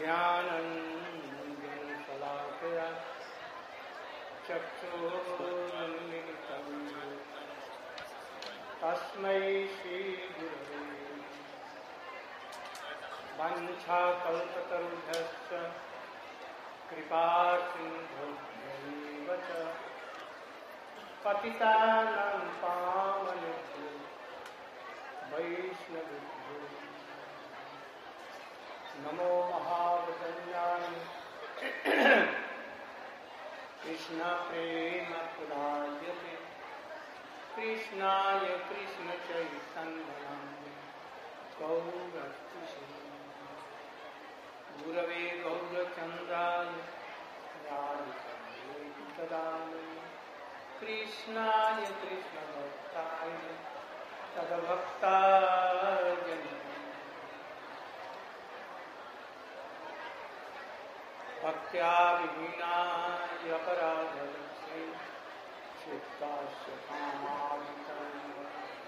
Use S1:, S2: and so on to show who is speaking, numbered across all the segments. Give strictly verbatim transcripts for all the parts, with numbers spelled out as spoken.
S1: ज्ञानञ्जनशलाकया चक्षुरुन्मिलितं तस्मै श्रीगुरवे वाञ्छाकल्पतरुभ्यश्च कृपासिन्धुभ्यैव च पतितानां पावनेभ्यो वैष्णवेभ्यो नमो महावदन्याय कृष्ण प्रेम प्रदायते कृष्णाय कृष्ण चैतन्याय गौरक्षसे गुरवे गौरचन्द्राय राधिकायै तदालये कृष्णाय कृष्णभक्ताय तद्भक्ताय भक्त्या विहीनाय अपराधस्य चित्तस्य कामादिकं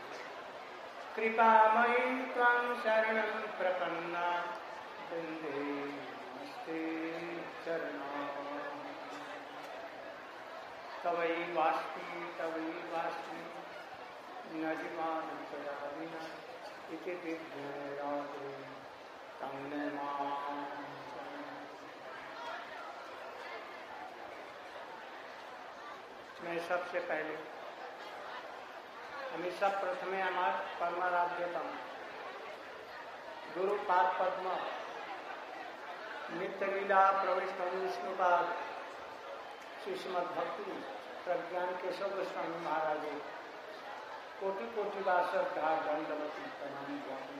S1: कृपामयि त्वं शरणं प्रपन्ना वन्दे नमस्ते चरणाम् तवैवास्मि तवैवास्मि न जीवामि विना इति विज्ञायाते तं नमामि। मैं सबसे पहले हमेशा प्रथमे आमार परमाराध्यतम गुरु पाद पद्म नित्य लीला प्रविष्ट विष्णुपाद श्रीमद भक्ति प्रज्ञान केशव गोस्वामी महाराज कोटि कोटि बार श्रद्धा दंडवती प्रणाम ज्ञापन।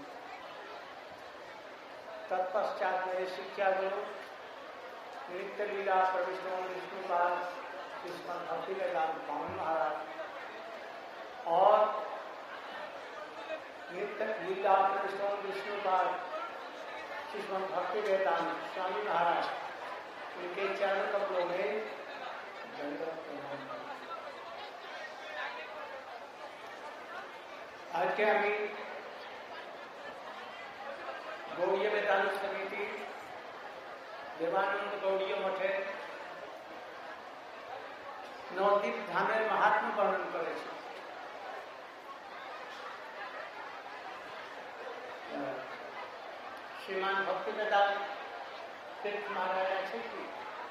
S1: तत्पश्चात मेरे शिक्षा गुरु नित्य लीला प्रविष्ट विष्णुपाद श्रीमद भक्ति वेदांत स्वामी महाराज और नित्य लीला प्रविष्ट विष्णुपाद श्रीमद भक्ति वेदांत स्वामी महाराज उनके चरण कमलों में दंडवत प्रणाम। आज के हमें गौड़ीय वेदांत समिति देवानंद गौड़ीय मठे नवदीप धामेर महात्मा वर्णन करे छे। श्रीमान भक्ति वेदांत तीर्थ महाराज আছে কি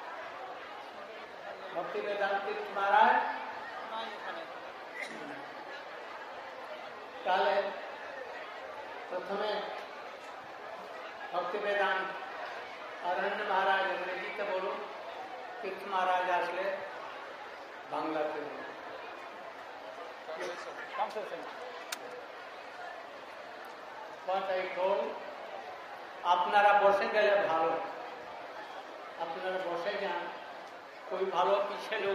S1: भक्ति वेदांत तीर्थ महाराज তাহলে প্রথমে ভক্তি বেদান্ত অরণ্য মহারাজ ইংরেজিতে বলুন, तीर्थ महाराज আসলে বাংলাতে বলুন। আপনারা বসে গেলে ভালো, আপনারা বসে যান, कोई ভালো পিছে লোক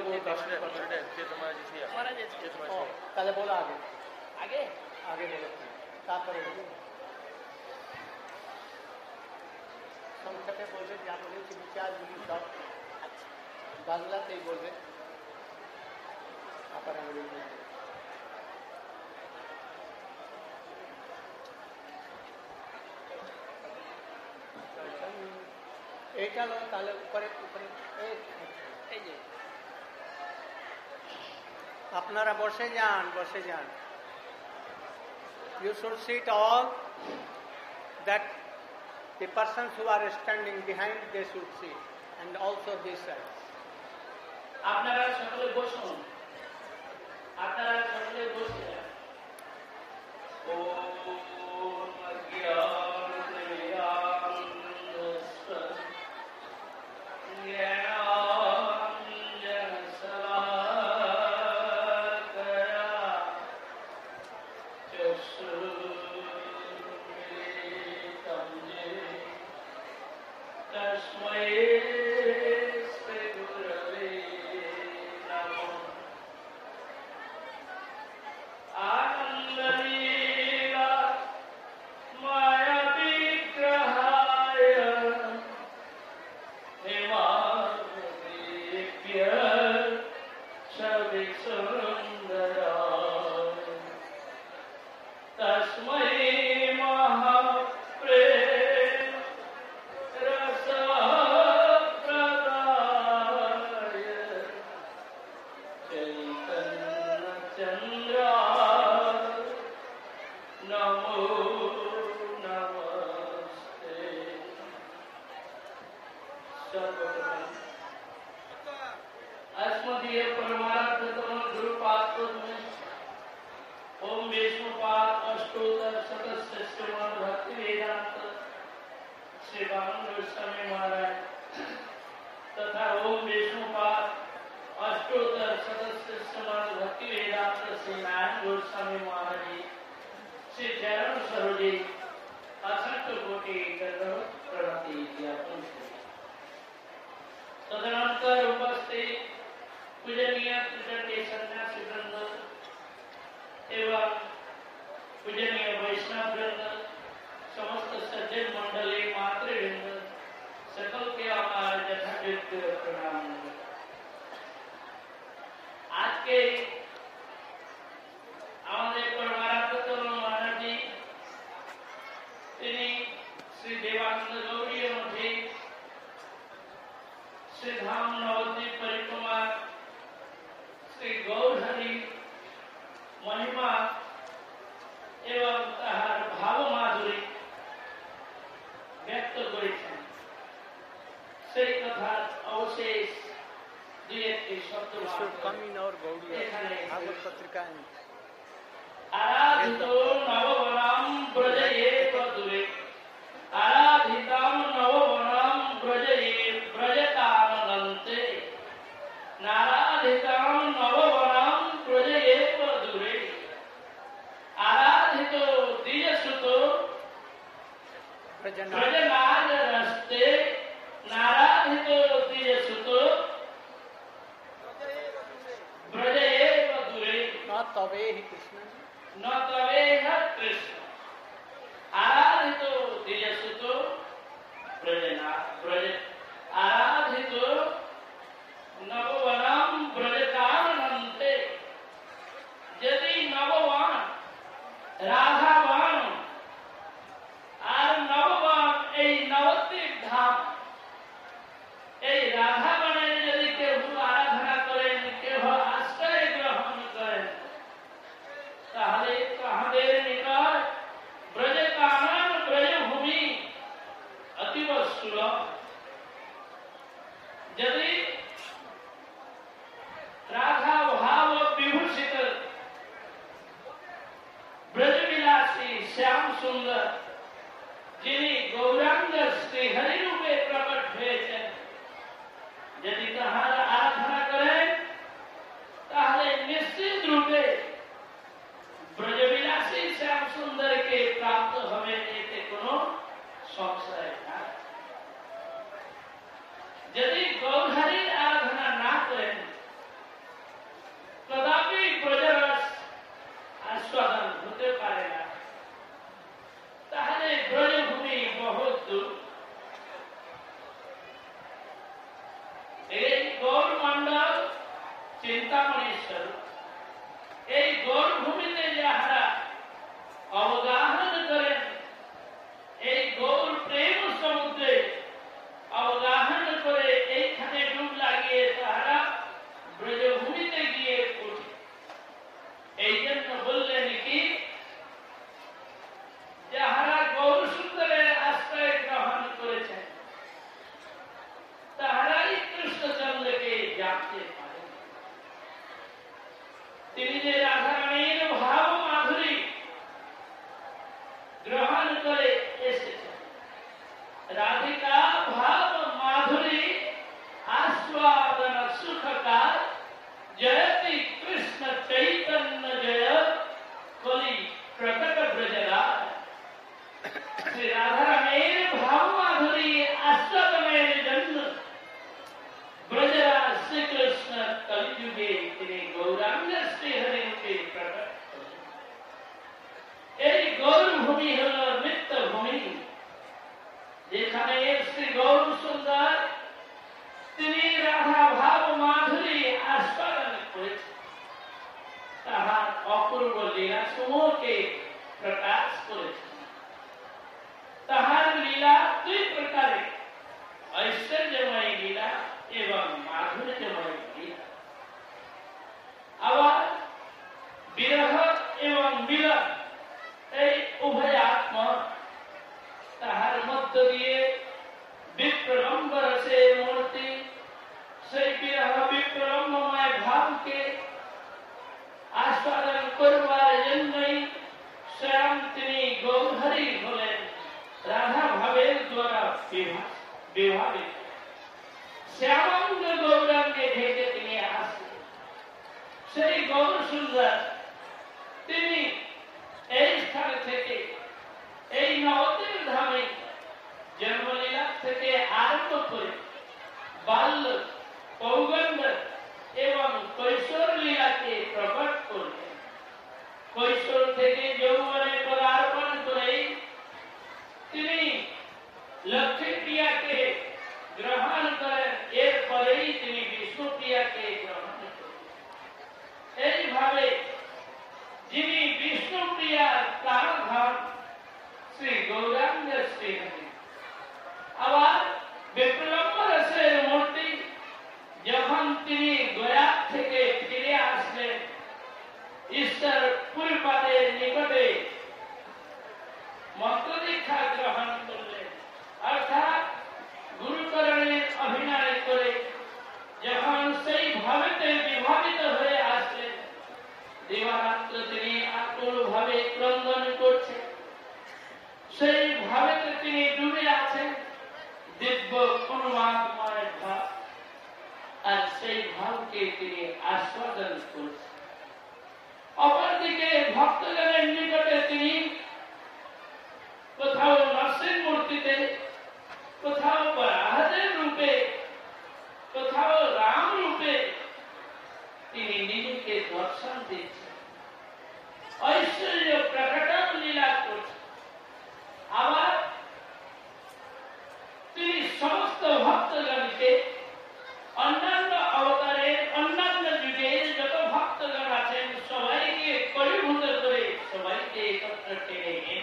S1: তাহলে বলো আগে আগে আগে বলো, তারপরে সংক্ষেপে বলবে, যা বলেছি বিচারগুলি সব বাংলাতেই বলবে। এইটা লো, তাহলে উপরে উপরে এই যে আপনারা বসে যান, বসে যান। You should sit all that the persons who are standing behind they should sit, and also this side. আপনারা সকলে বসুন, আপনারা সকলে বসে যান। ওম জ্ঞানঞ্জনশলাকয়া চক্ষুরুন্মিলিतं তস্मै শ্রীগুরবে নমঃ। আনন্দলীলা মায়া বিগ্রহায় হেমাদ্রিভ্য ছবিসুন্দরায় তস্मै মহাপ্রেম রসায়
S2: नमो नमस्ते। अस्मदीय परमार्थ तम गुरुपाद में ओम विष्णुपाद अष्टोत्तर शतश्रेष्ठमान भक्ति वेदांत श्री बामन गोस्वामी महाराज तथा ओम विष्णुपाद अष्टोत्तर शतश्रेष्ठमान भक्ति वेदांत श्री नारायण गोस्वामी महाराज जी श्री चरण सरोजी असंख्य कोटि प्रणति ज्ञापन। तदनंतर उपस्थित पूजनीय त्रिदंडी सन्यासी वृंद एवं पूजनीय वैष्णव वृंद, समस्त सज्जन मंडली, मातृवृंद, सकल के हमारा यथायोग्य प्रणाम। आज के हमारे परमाराध्य महाराज जी श्री देवानंद गौड़ी मठे श्री धाम नवद्वीप परिक्रमा श्री गौरहरि महिमा एवं ताहार भाव माधुरी व्यक्त करेছেন। সেই কথা অবশেষ দুই একটি শব্দ
S1: भागवत पत्रिका
S2: आराधित नववनाम ब्रजये प्रदुरे आराधिताम नववनाम ब्रजये ब्रजतानन्ते नाराधिताम नववनाम ब्रजये प्रदुरे आराधितो दियसुतो ब्रजनाद रस्ते नाराधितो दियसुतो ब्रजये प्रदुरे
S1: न तवे ही कृष्ण
S2: न तवे कृष्ण आराधितो दियसुतो ब्रजना ब्रज आराधितो नववनाम ब्रजतानन्ते। यदि नववान राधावान আর নববান এই নবদ্বীপ ধাম এই রাধাবানের যদি কেউ আরাধনা করেন, কেউ আশ্রয় গ্রহণ করেন, তাহলে তাহাদের নিকট ব্রজকানন ব্রজভূমি অতীব সুলভ। যদি রাধা ভাব বিভূষিত ব্রজবিলাসী শ্যাম সুন্দর যিনি গৌরাঙ্গ শ্রীহরি রূপে প্রকট হয়েছেন, যদি তাহার আরাধনা করেন তাহলে নিশ্চিত রূপে ব্রজবিলাসী শ্যাম সুন্দরকে প্রাপ্ত হবে, এতে কোনো সংশয় নাই। যদি গৌরহরির আরাধনা না করেন কদাপি ব্রজরস আস্বাদন হতে পারে না, তাহলে ব্রজভূমি বহুত দূর। এই গৌর মন্ডল চিন্তামণীশ্বর, এই গৌর ভূমিতে যাহারা অবগাহন করেন, এই গৌর প্রেম সমুদ্রে অবগাহন করে এইখানে ডুব লাগিয়ে তাহারা ব্রজভূমিতে গিয়ে পৌঁছে। এই জন্য বললেন কি, যাহারা গৌর সুন্দরের আশ্রয় গ্রহণ করেছেন তাহারাই কৃষ্ণচন্দ্রকে জানতে পারে। তিনি যে রাধারানীর ভাব মাধুরী গ্রহণ করে এসেছেন, রাধিকা ভাব মাধুরী আস্বাদন সুখকার জয়তি কৃষ্ণ চৈতন্য জয় কলি প্রকট ব্রজরাজ। শ্রী রাধারানীর ভাব মাধুরী আস্বাদনের জন্য ব্রজরাজ শ্রীকৃষ্ণ কলিযুগে তিনি গৌরাঙ্গ শ্রীহরিকে প্রকট করেন। এই গৌরভূমি হল নিত্য ভূমি, যেখানে শ্রী গৌর সুন্দর তিনি রাধা ভাব মাধুরী আস্বাদন করেছেন, তাহার অপূর্ব লীলা সমূহকে প্রকাশ করেছেন। তাহার লীলা দুই প্রকারে, ঐশ্বর্যময় লীলা এবং মাধুর্যময় লীলা। আবার বিরহ এবং মিলন, এই তিনি গৌরহরি হলেন রাধা ভাবের দ্বারা বিভাবিত। শ্যামাঙ্গ গৌরাঙ্গে ঢেকে তিনি আসলেন। সেই গৌর সুন্দর তিনি এই স্থান থেকে এই নবদ্বীপ ধামে জন্মলীলা থেকে আরম্ভ করে বাল্য, পৌগণ্ড এবং কৈশোর লীলাকে প্রকট করলেন। কৈশোর থেকে যৌবনে পদার্পণ করে তিনি লক্ষ্মীপ্রিয়াকে গ্রহণ করেন। এরপরেই তিনি বিষ্ণুপ্রিয়াকে গ্রহণ করেন। এইভাবে যিনি বিষ্ণুপ্রিয়ার প্রাণধন শ্রী গৌরাঙ্গ শ্রীহরি। আবার বিপ্লম্ব রসের মূর্তি যখন তিনি গয়া থেকে ফিরে আসলেন, ঈশ্বর পুরীপাদের নিকটে মন্ত্র দীক্ষা গ্রহণ করলেন, অর্থাৎ গুরুকরণের অভিনয় করে যখন সেই ভাবেতে বিভাবিত হয়ে আসলেন, দিবারাত্র তিনি আকুল ভাবে ক্রন্দন করছেন। সেই ভাবেতে তিনি ডুবে আছেন দিব্য অনুমাত্মায় ভাব, আর সেই ভাবকে তিনি আস্বাদন করছেন। অপরদিকে ভক্তগণের নিকটে তিনি কোথাও নরসিংহ মূর্তিতে, কোথাও বরাহদের রূপে, কোথাও রাম রূপে তিনি নিজেকে দর্শন দিচ্ছেন, ঐশ্বর্য প্রকটন লীলা করছেন। আবার তিনি সমস্ত ভক্তগণকে অন্যান্য অবতারের, অন্যান্য যুগের যত ভক্তগণ আছেন সবাইকে পরিভূত করে সবাইকে একত্র টেনে নিয়ে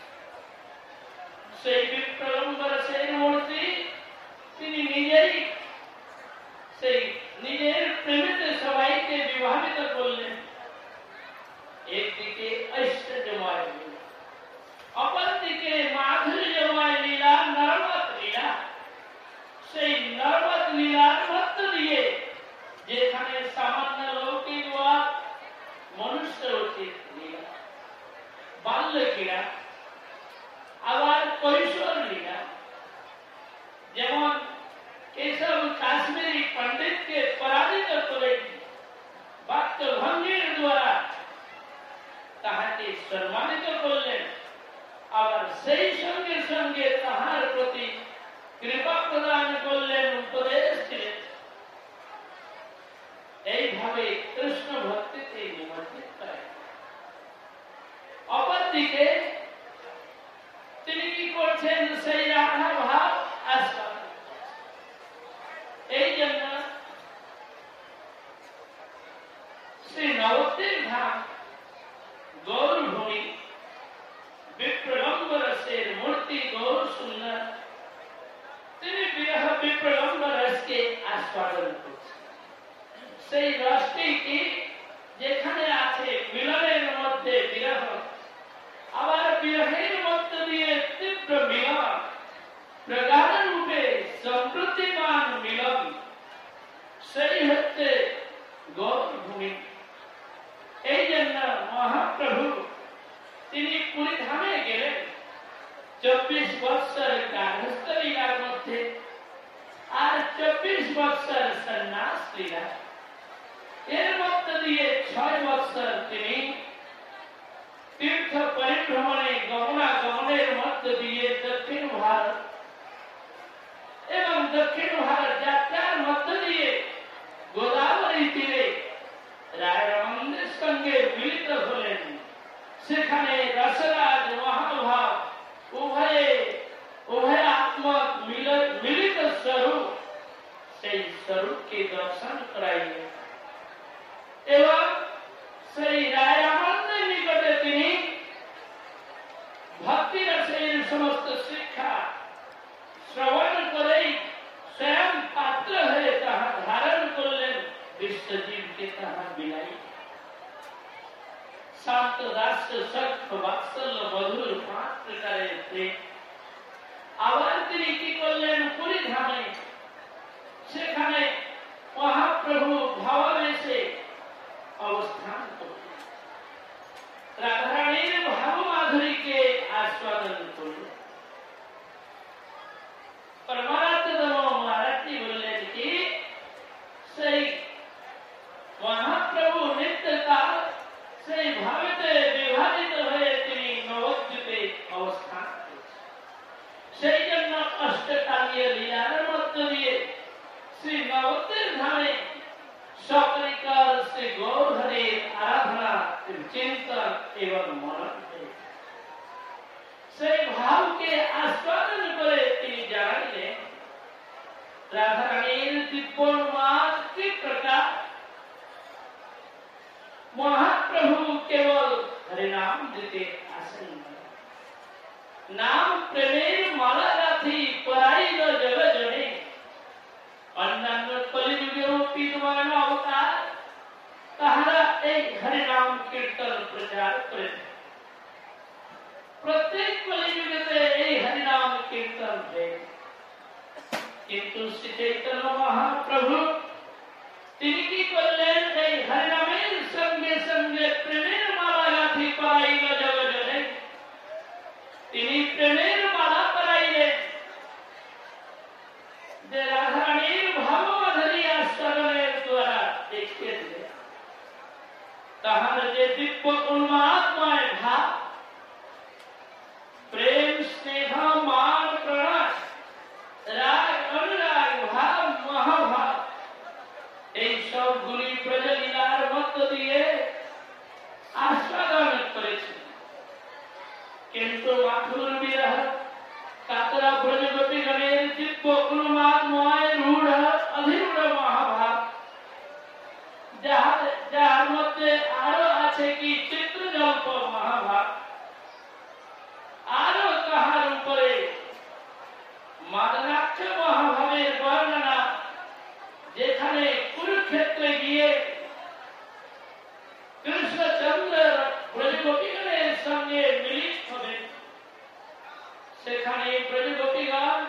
S2: সেই বিপ্রলম্বর সেই মূর্তি তিনি নিজেই সেই নিজের প্রেমেতে সবাইকে বিভাবিত করলেন। একদিকে ঐশ্বর্যময় লীলা, অপরদিকে মাধুর্যময় লীলা, নর্মদ লীলা। সেই নর্মদ লীলার মধ্য দিয়ে যেখানে সামান্য লৌকিক বা মনুষ্য উচিত লীলা, বাল্য ক্রীড়া, আবার কৈশোর লীলা, যেমন কেশব কাশ্মীরি পণ্ডিতকে পরাজিত করে বাক্য ভঙ্গির দ্বারা তাহাকে সম্মানিত করলেন, আবার সেই সঙ্গে সঙ্গে তাহার প্রতি কৃপা প্রদান করলেন, উপদেশ দিলেন। এইভাবে কৃষ্ণ ভক্তিতে নিমজ্জিত করেন। অপরদিকে তিনি কি করছেন? সেই রাধা ভাব আস্বাদন। এই জন্য শ্রী নবদ্বীপ ধাম গৌরভূমি, বিপ্রলম্ব রসের মূর্তি গৌর সুন্দর, তিনি বিরহ বিপ্রলম্ব রসকে আস্বাদন করছেন। সেই রসটি কি যেখানে আছে মিলনের মধ্যে বিরহ, আবার বিরহের মধ্য দিয়ে তীব্র মিলন, প্রগাঢ় রূপে সমৃদ্ধিমান মিলন, সেই হচ্ছে গৌরভূমি। এই জন্য মহাপ্রভু তিনি পুরী ধামে গেলেন চব্বিশ বৎসর গার্হস্থ লীলার মধ্যে, আর চব্বিশ বৎসর সন্ন্যাস লীলা। এর মধ্য দিয়ে ছয় বৎসর তিনি তীর্থ পরিভ্রমণে গমনাগমনের মধ্য দিয়ে দক্ষিণ ভারত এবং দক্ষিণ ভারত যাত্রার মধ্য দিয়ে গোদাবরী তীরে রায়রামন্দের সঙ্গে মিলিত হলেন। সেখানে রসরাজ মহাভাব উভয়ে উভয়াত্মক মিলিত স্বরূপ, সেই স্বরূপকে দর্শন করাইলেন এবং সেই রায়রামন্দের নিকটে তিনি ভক্তি রসের সমস্ত শিক্ষা শ্রবণ করেই স্বয়ং পাত্র হয়ে তাহা ধারণ করলেন, বিশ্বজীবকে তাহা বিলাই। শান্ত দাস্য সখ্য বাৎসল্য মধুর পাঁচ প্রকারের প্রেম। আবার তিনি কি করলেন? পুরী ধামে সেখানে মহাপ্রভু ভাবাবেশে অবস্থান করলেন। রাধারানীর ভাব মাধুরী আস্বাদন করল। পরমারাধ্যতম মহারাজজি বললেন কি সেই মহাপ্রভু নিত্যকাল সেই ভাবেতে বিভাজিত হয়ে তিনি নবদ্বীপে অবস্থান করেছেন। সেই জন্য অষ্টকালীয় লীলার মধ্য দিয়ে শ্রী নবদ্বীপ ধামে সপরিকর শ্রী গৌরহরির আরাধনা চিন্তন এবং মনন হয়েছে। সেই ভাবকে আস্বাদন করে তিনি জানালেন রাধারানীর দিব্যমাস কি প্রকার। মহাপ্রভু কেবল হরিনাম দিতে আসেন, নাম প্রেমের মালা গাথি পরাইল জগজনে। অন্যান্য কলিযুগেও বিদ্যমান অবতার তাহারা এই হরিনাম কীর্তন প্রচার করেছে। প্রত্যেক কলিযুগেতে এই হরিনাম কীর্তন হয়েছে, কিন্তু শ্রী চৈতন্য মহাপ্রভু তিনি কি করলেন? এই হরিনামের সঙ্গে সঙ্গে প্রেমের মালা গাঁথি পরাইল জগজনে। তিনি প্রেমের মালা পরাইলেন যে রাধারানীর ভাবমাধুরী আস্বাদনের দ্বারা দেখিয়ে দিলেন। তাহার যে দিব্য উন্মাদময় ভাব, প্রেম স্নেহ মান প্রণয় রাগ অনুরাগ ভাব মহাভাব, এই সবগুলি প্রজলীলার মধ্য দিয়ে আস্বাদন করেছে। কিন্তু মাথুর বিরহ কাতরা ব্রজগোপীগণের দিব্য উন্মাদময় রূঢ় অধীরূঢ় মহাভাব, যাহার যার মধ্যে আরো আছে কি চিত্রজল্প মহাভাব, আরো তাহার উপরে মাদনাক্ষ মহাভাবের বর্ণনা, যেখানে কুরুক্ষেত্রে গিয়ে কৃষ্ণচন্দ্র ব্রজগোপীগণের সঙ্গে মিলিত হবে, সেখানে ব্রজগোপীগণ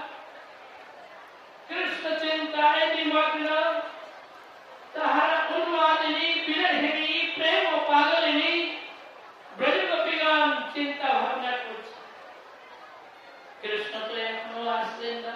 S2: কৃষ্ণ চিন্তায় নিমগ্ন, তাহারা উন্মাদিনী বিরহিণী প্রেম ও পাগলিনী ব্রজগোপীগণ চিন্তা ভাবনা করছে। কৃষ্ণ তো এখনো আসলেন না,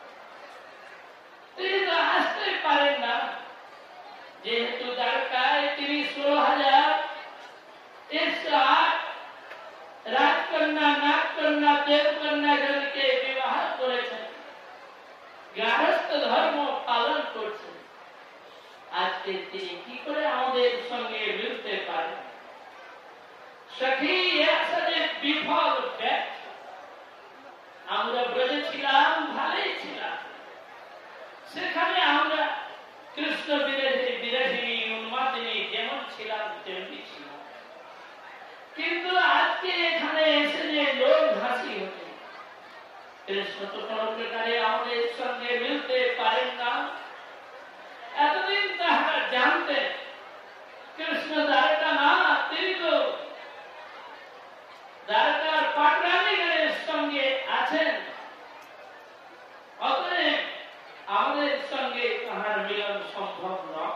S2: তিনি তো আসতে পারেন না, যেহেতু দ্বারকায় তিনি ষোলো হাজার একশো আট রাজকন্যা নাগকন্যা দেবকন্যাগণকে বিবাহ করেছেন, গার্হস্থ ধর্ম পালন করছেন। আজকে তিনি কি করে আমাদের সঙ্গে মিলতে পারেন? সখী একসাথে বিফল ব্যর্থ। আমরা ব্রজে ছিলাম, ভালোই ছিলাম, সেখানে আমরা কৃষ্ণ বিরোধী বিরোধিনী উন্মাদিনী যেমন ছিলাম তেমনি ছিলাম, কিন্তু আজকে এখানে এসে যে লোক হাসি হচ্ছে, কৃষ্ণ তো কোন প্রকারে আমাদের সঙ্গে মিলতে পারেন না। এতদিন তাহারা জানতেন কৃষ্ণ দ্বারকা না, তিনি তো দ্বারকার পাটরানীগণের সঙ্গে আছেন, অতএব আমাদের সঙ্গে তাহার মিলন সম্ভব নয়।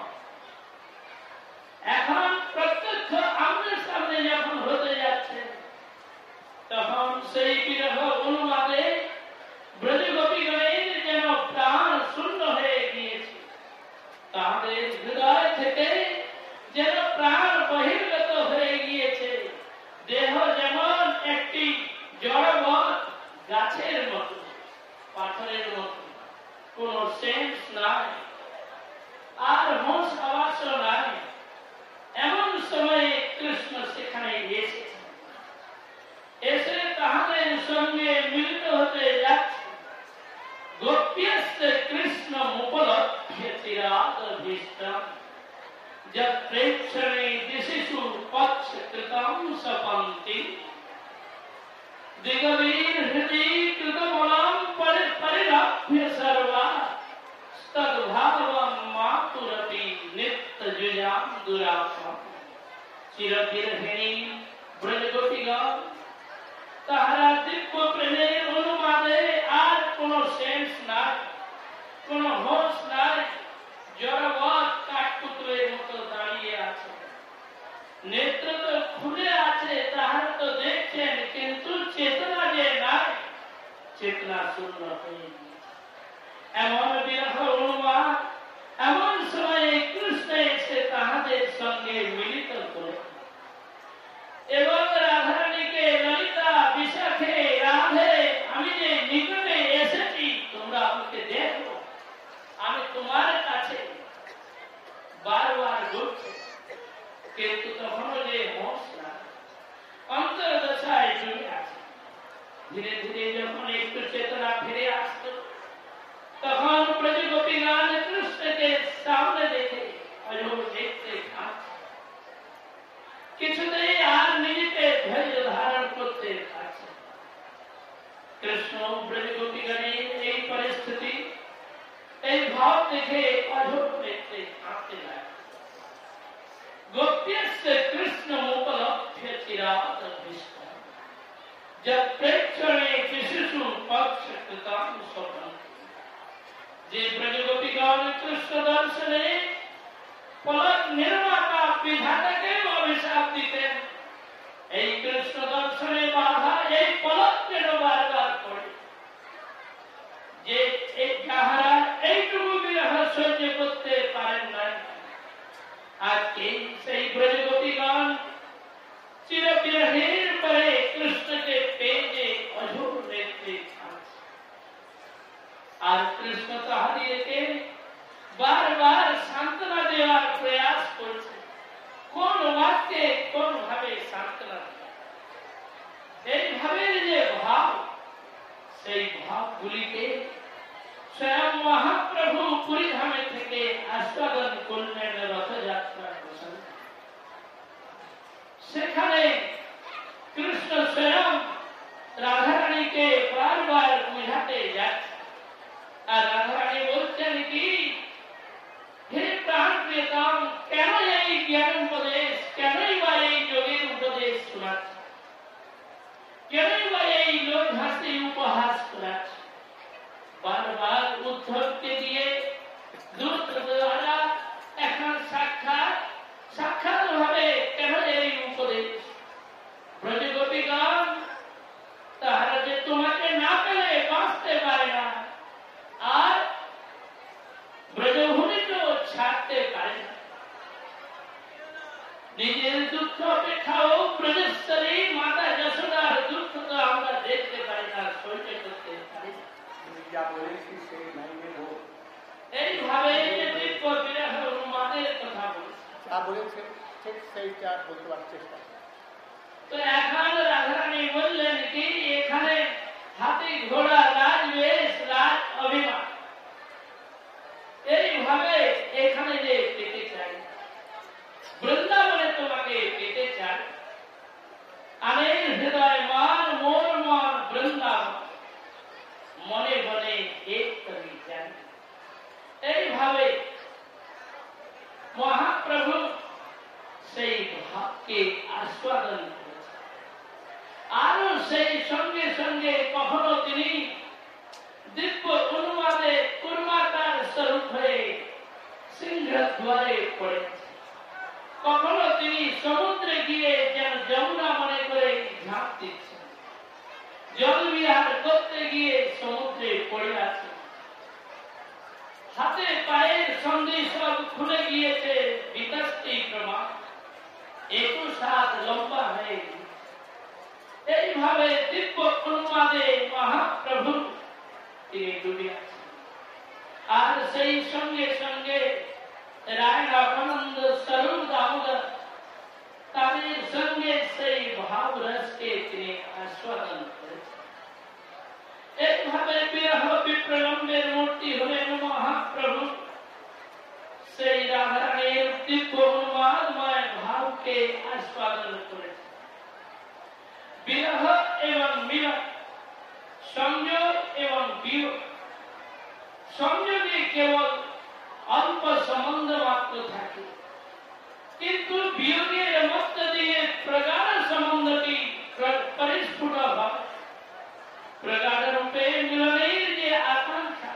S2: এখন প্রত্যক্ষ আমাদের সামনে যখন হতে যাচ্ছে, তখন সেই বিরহ অনুবাদে ব্রজগোপীগণের যেন প্রাণ শূন্য হয়ে গিয়েছে, তাদের হৃদয় থেকে যেন প্রাণ বহির্গত হয়ে গিয়েছে। দেহ যেমন একটি জড়বৎ গাছের মতো, পাথরের মতো, কোন সেন্স নাই, আর হোশ আবাস নাই। এমন সময়ে কৃষ্ণ সেখানে এসেছে, এসে তাহাদের সঙ্গে মিলিত হতে যাচ্ছে। গোপ্যস্য কৃষ্ণ উপলভ্য চিরাদভীষ্টম যৎ প্রেক্ষণে দিশিষু পক্ষ কৃতম সপন্তি দিগবীর হৃদি কৃতমূলম পরিলভ্য সর্বা তদ্ভাবম মাতুরপি নিত্যযুজাম দুরাপম। চিরবিরহিণী ব্রজগোপীগণ তাহারা দিব্য প্রেমের অনুবাদে আর কোন সেন্স নাই, কোন হোশ নাই, জড়বৎ কাঠপুতুলের মতো দাঁড়িয়ে আছে। নেত্র তো খুলে আছে, তাহারা তো দেখছেন, কিন্তু চেতনা চেতনা শূন্য হয়ে এমন বিরহ অনুবাদ এমন সময়ে কৃষ্ণ এসে তাহাদের সঙ্গে মিলিত করে এবং রাধারানীকে ললিতা বিশাখে রাধে আমি যে নিকটে এসেছি তোমরা আমাকে দেখো আমি তোমার কাছে বারবার ঘুরছি কিন্তু তখনও যে হোশ না অন্তর্দশায় ডুবে আছে ধীরে ধীরে যখন একটু চেতনা ফিরে আসত তখন ব্রজগোপীগণ কৃষ্ণকে সামনে দেখে অঝোর দেখতে থাকছে কিছুতেই আর নিজেকে ধৈর্য ধারণ করতে পারছে কৃষ্ণ ব্রজগোপীগণের এই পরিস্থিতি এই ভাব দেখে অঝোর দেখতে থাকতে লাগে गोप्यस्य कृष्णमुपलभ्य चिरादभिष्टम् जब प्रेक्षणे विशिशु पक्ष कृतां स्वप्नं जे ब्रजगोपीगण कृष्ण दर्शने पलक निर्माता विधाताके अभिशाप दितेन এই কৃষ্ণ দর্শনে বাধা এই পলক কেন বারবার পড়ে যে এই যাহারা এইটুকু বিরহ সহ্য করতে পারেন না আজকে সেই ব্রজগোপীগণ চির বিরহের পরে কৃষ্ণকে পেয়ে অঝোর দেখতে থাকছে আর কৃষ্ণ তাহাদেরকে বারবার সান্ত্বনা দেওয়ার প্রয়াস করছে কোন বাক্যে কোন ভাবে সান্ত্বনা এইভাবে যে ভাব সেই ভাবগুলিকে স্বয়ং মহাপ্রভু পুরী ধামে থেকে আস্বাদন করলেন রথযাত্রার প্রসঙ্গে সেখানে কৃষ্ণ স্বয়ং রাধারানীকে বারবার বুঝাতে যাচ্ছে আর রাধারানী বলছেন কি হে প্রাণ প্রিয়তম কেন এই জ্ঞান উপদেশ কেনই বা এই যোগের উপদেশ শোনাচ্ছে কেনই বা এই লোক হাসি উপহাস শোনাচ্ছে বারবার উদ্ধবকে দিয়ে দূত দ্বারা এখন সাক্ষাৎ সাক্ষাৎ ভাবে কেন এই উপদেশ ব্রজগোপীগণ তাহারা যে তোমাকে না পেলে বাঁচতে পারে না আর ব্রজভূমি তো ছাড়তে পারে না নিজের দুঃখ অপেক্ষাও ব্রজেশ্বরী মাতা যশোদার দুঃখ তো আমরা দেখতে পারি না সহ্য করতে পারি না এইভাবে দিব্য বিরহ অনুমানের কথা বলছে
S1: ঠিক সেইটা বলবার চেষ্টা
S2: তো এখন রাধারানী বললেন কি এখানে হাতি ঘোড়া রাজবেশ রাজ অভিমান এইভাবে এখানে যে পেতে চাই বৃন্দাবনে তোমাকে পেতে চাই আনের হৃদয় মান মোর মান বৃন্দাবন মনে মনে এক করি জানি এইভাবে মহাপ্রভু সেই ভাবকে আস্বাদন করেছে আরো সেই সঙ্গে সঙ্গে কখনো তিনি দিব্য অনুবাদে কুর্মাতার স্বরূপ হয়ে সিংহদ্বারে পড়েছে কখনো তিনি সমুদ্রে গিয়ে যেন যমুনা মনে করে ঝাঁপ দিচ্ছেন জল বিহার করতে গিয়ে সমুদ্রে পড়ে আছে হাতে পায়ের সন্ধি সব খুলে গিয়েছে বিতস্তি প্রমাণ একুশ হাত লম্বা হয়ে এইভাবে দিব্য উন্মাদে মহাপ্রভু তিনি ডুবে আছেন আর সেই সঙ্গে সঙ্গে রায় রামানন্দ স্বরূপ দামোদর তাদের সঙ্গে সেই ভাব রসকে তিনি আস্বাদন করেছেন এইভাবে বিরহ বিপ্রলম্বের মূর্তি হলেন মহাপ্রভু সেই রাধারানীর দিব্য উন্মাদময় ভাবকে আস্বাদন করেছেন বিরহ এবং মিলন সংযোগ এবং বিয়োগ সংযোগে কেবল অল্প সম্বন্ধ মাত্র থাকে কিন্তু বিয়োগের মধ্য দিয়ে প্রগাঢ় সম্বন্ধটি পরিস্ফুট হয় প্রগাঢ় রূপে মিলনের যে আকাঙ্ক্ষা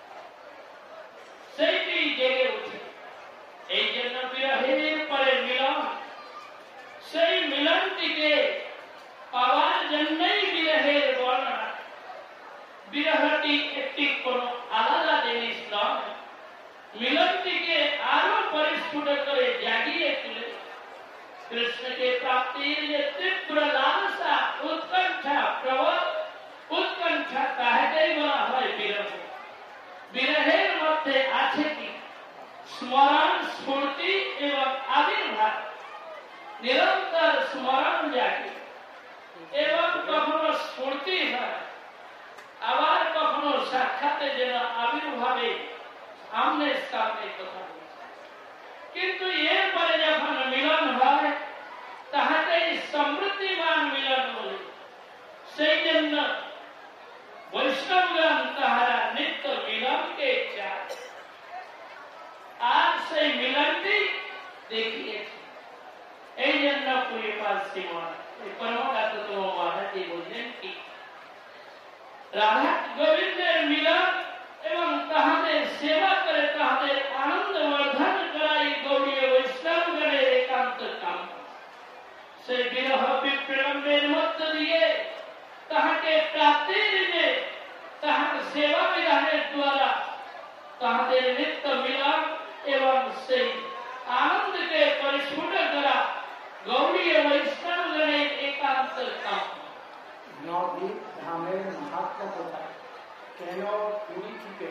S2: সেইটি জেগে ওঠে এই জন্য বিরহের পরে মিলন সেই মিলনটিকে পাওয়ার জন্যই বিরহের বর্ণনা মিলনটিকে আরো পরিস্ফুট করে জাগিয়ে তুলে কৃষ্ণকে প্রাপ্তির যে তীব্র লালসা, উৎকণ্ঠা, প্রবল উৎকণ্ঠা, তাহাকেই বলা হয় বিরহ। বিরহের মধ্যে আছে কি স্মরণ, স্ফূর্তি এবং আবির্ভাব। নিরন্তর স্মরণ জাগে এবং কখনো স্ফূর্তি হয়, আবার কখনো সাক্ষাতে যেন আবির্ভাবে আমনে সামনে কথা বলছে। কিন্তু এরপরে যখন মিলন হয় তাহাকেই সমৃদ্ধিমান মিলন বলে। সেই জন্য বৈষ্ণবগণ তাহারা নিত্য মিলনকে চায়, আর সেই মিলনটি দেখিয়েছে। এই জন্য পুরীপাল শ্রীমন পরমকাততম মহারাজি বললেন কি রাধা গোবিন্দের মিলন এবং তাহাদের সেবা করে তাহাদের আনন্দ বর্ধন করাই গৌড়ীয় বৈষ্ণবগণের একান্ত কাম। সেই বিরহ বিপ্লবের মধ্য দিয়ে তাহাকে প্রাপ্তির যে তাহার সেবা বিধানের দ্বারা তাহাদের নিত্য মিলন এবং সেই আনন্দকে পরিস্ফুট করা গৌড়ীয় বৈষ্ণবগণের একান্ত কাম।
S1: নদীপ ধামের মাহাত্ম্য কোথায়, কেন পুরী থেকে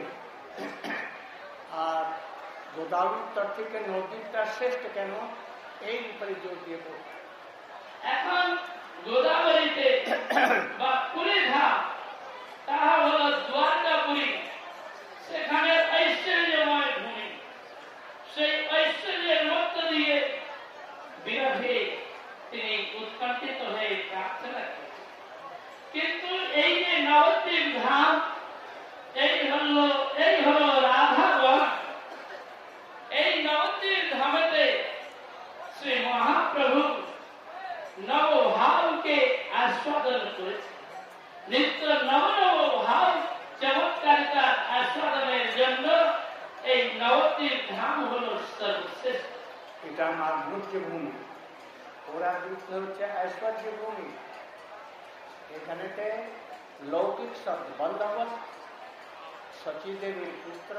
S1: আর গোদাবরীর তট থেকে নদীটা শ্রেষ্ঠ কেন, এই উপরে জোর দিয়ে বল।
S2: এখন গোদাবরীতে বা পুরী ধাম তাহা হল দ্বারকাপুরী, সেখানে ঐশ্বর্যময় ভূমি। সেই ঐশ্বর্যের মধ্য দিয়ে বিরহে তিনি উৎকণ্ঠিত হয়ে প্রার্থনা করেন। কিন্তু এই যে নবদ্বীপ ধাম, এই হল এই হল রাধা বন। এই নবদ্বীপ ধামেতে শ্রী মহাপ্রভু নবভাবকে আস্বাদন করেছে। নিত্য নব নব ভাব চমৎকারিতা আস্বাদনের জন্য এই নবদ্বীপ ধাম হল সর্বশ্রেষ্ঠ।
S1: এটা মাধুর্য ভূমি, ওরা যুক্ত হচ্ছে ঐশ্বর্য ভূমি। এখানেতে লৌকিক শব্দ বল্লভ সচীদেবীর পুত্র,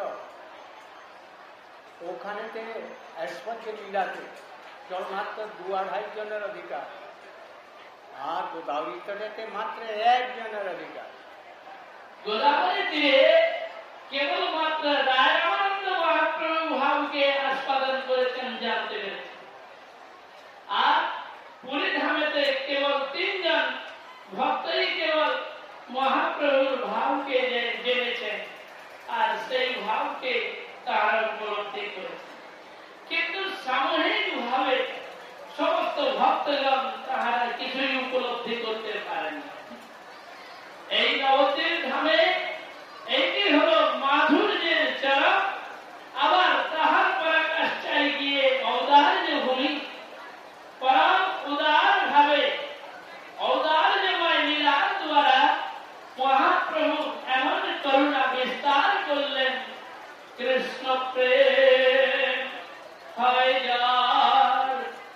S1: ওখানেতে ঐশ্বর্য লীলাতে কেবলমাত্র দু আড়াই জনের অধিকার, আর গোদাবরী তটেতে মাত্র একজনের অধিকার।
S2: গোদাবরী তীরে কেবলমাত্র রামানন্দ মহাপ্রভু ভাবকে আস্বাদন করেছেন জানতে পেরেছেন, আর পুরী ধামেতে কেবল তিনজন ভক্তই কেবল মহাপ্রভুর ভাবকে জেনেছেন, আর সেই ভাবকে তারা উপলব্ধি করেছেন। কিন্তু সামূহিক ভাবে সমস্ত ভক্তগণ তাহারা কিছুই উপলব্ধি করতে পারেন না। এই নবদ্বীপ ধামে এইটি হল মাধুর্যের চরম, আবার তাহার পরাকাষ্ঠায় গিয়ে ঔদার্য ভূমি। পরম উদার ভাবে ঔদার্যময় লীলার দ্বারা মহাপ্রভু এমন করুণা বিস্তার করলেন, কৃষ্ণ প্রেম হয় যার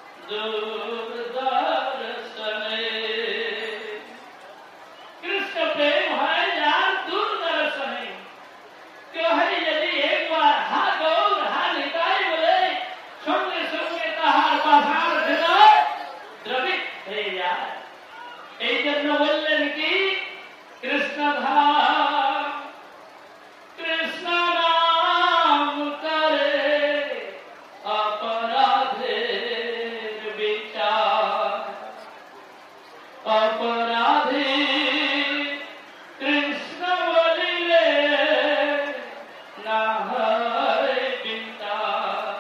S2: দূরদর্শনে। কৃষ্ণ প্রেম হয় যার দূরদর্শনে। কেউ হয় যদি একবার হা গৌর হা নিতাই বলে সঙ্গে সঙ্গে তাহার পাথার হৃদয় দ্রবিত হয়ে যায়। এই জন্য বললেন কি কৃষ্ণ ধাম কৃষ্ণ নাম করে অপরাধের বিচার। অপরাধী কৃষ্ণ বলিলে না হয় বিচার।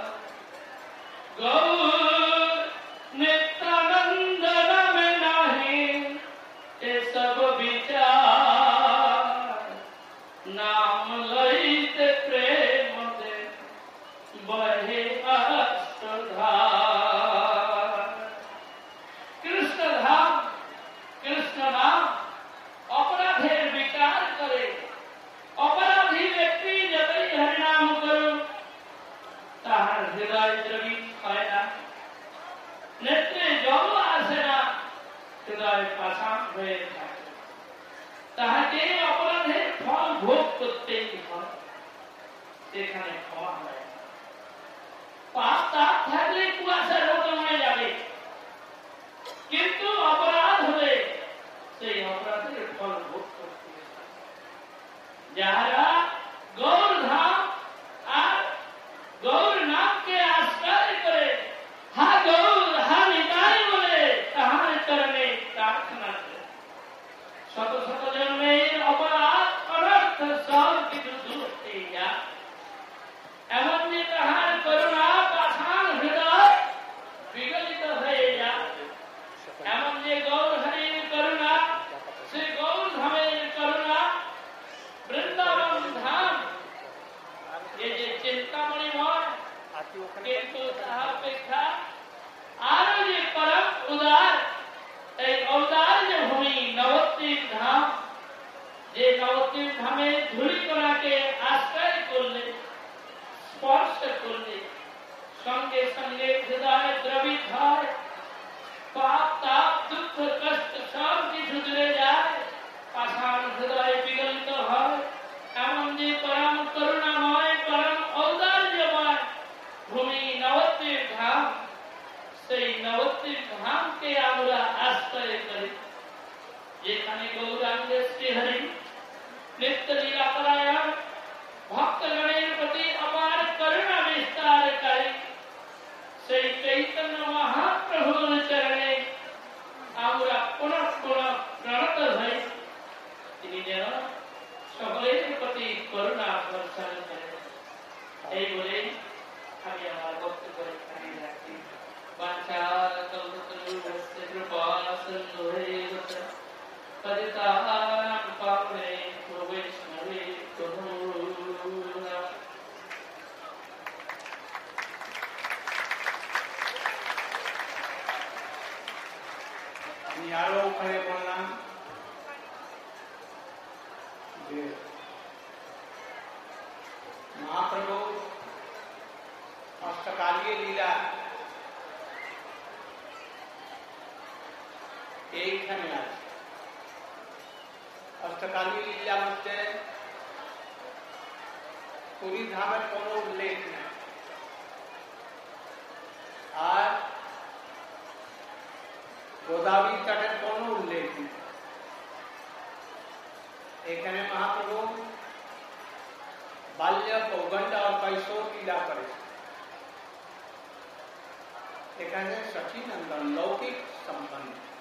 S2: গৌর নিত্যানন্দ নামে নাহি এসব বিচার। নাম লইতে প্রেম দে বহে অষ্টধার। কৃষ্ণ ধাম কৃষ্ণ নাম অপরাধের বিচার করে। অপরাধী ব্যক্তি যতই হরিনাম করুক তাহার হৃদয় দ্রবিত হয় না, নেত্রে জল আসে না, হৃদয় পাষাণ হয়ে থাকে। তাহাকে অপরাধের ফল ভোগ করতেই হয়, সেখানে ক্ষমা হয়। তাপ থাকলে কুয়াশা রোদ মরে যাবে, কিন্তু অপরাধ হলে সেই অপরাধের ফল ভোগ করতে হবে। যাহারা গৌর ধাম আর গৌর নামকে আশ্রয় করে হা গৌর হা নিতাই বলে তাহার চরণে প্রার্থনা করে শত শত জন্মের অপরাধ অনর্থ সব কিছু দূর হয়ে যায়। এমন যে তাহার করুণা পাষাণ হৃদয় বিগলিত হয়ে যায়, এমন যে গৌর হরির করুণা, শ্রী গৌর ধামের করুণা, বৃন্দাবন ধাম এই যে চিন্তামণিময়, কিন্তু তাহা অপেক্ষা আরো যে পরম উদার, এই ঔদার্য ভূমি নবদ্বীপ ধাম, যে নবদ্বীপ ধামের ধূলিকণাকে আশ্রয় করলে, স্পর্শ করলে সঙ্গে সঙ্গে হৃদয় দ্রবিত হয়, পাপ তাপ দুঃখ কষ্ট সব কিছু দূরে যায়, পাষাণ হৃদয় বিগলিত হয়। এমন যে পরম করুণাময় পরম ঔদার্যময় ভূমি নবদ্বীপ ধাম, সেই নবদ্বীপ ধামকে আমরা আশ্রয় করি, যেখানে গৌরাঙ্গের শ্রীহরি নিত্য লীলাপরায়ণ ভক্তগণের প্রতি অপার করুণা বিস্তার করে। সেই চৈতন্য মহাপ্রভুর চরণে আমরা পুনঃ পুনঃ প্রণত হই, তিনি যেন সকলের প্রতি করুণা বর্ষণ করেন। এই বলে আমি আমার বক্তব্য এখানে রাখি। বাঞ্ছা কল্পতরুভ্যশ্চ কৃপা সিন্ধুরেব চ পতিতানাং পাবনেভ্যো বৈষ্ণবেভ্যো নমো নমঃ।
S1: আমি আরো ওখানে বললাম যে মহাপ্রভু অষ্টকালীয় লীলা এইখানে আছে। অষ্টকালীয় লীলা মধ্যে পুরী ধামের কোন উল্লেখ নেই, আর গোদাবরী তটের কোন উল্লেখ নেই। এখানে মহাপ্রভু বাল্য, পৌগণ্ড আর কৈশোর লীলা করেছে। এখানে সচিনন্দন লৌকিক সম্বন্ধ।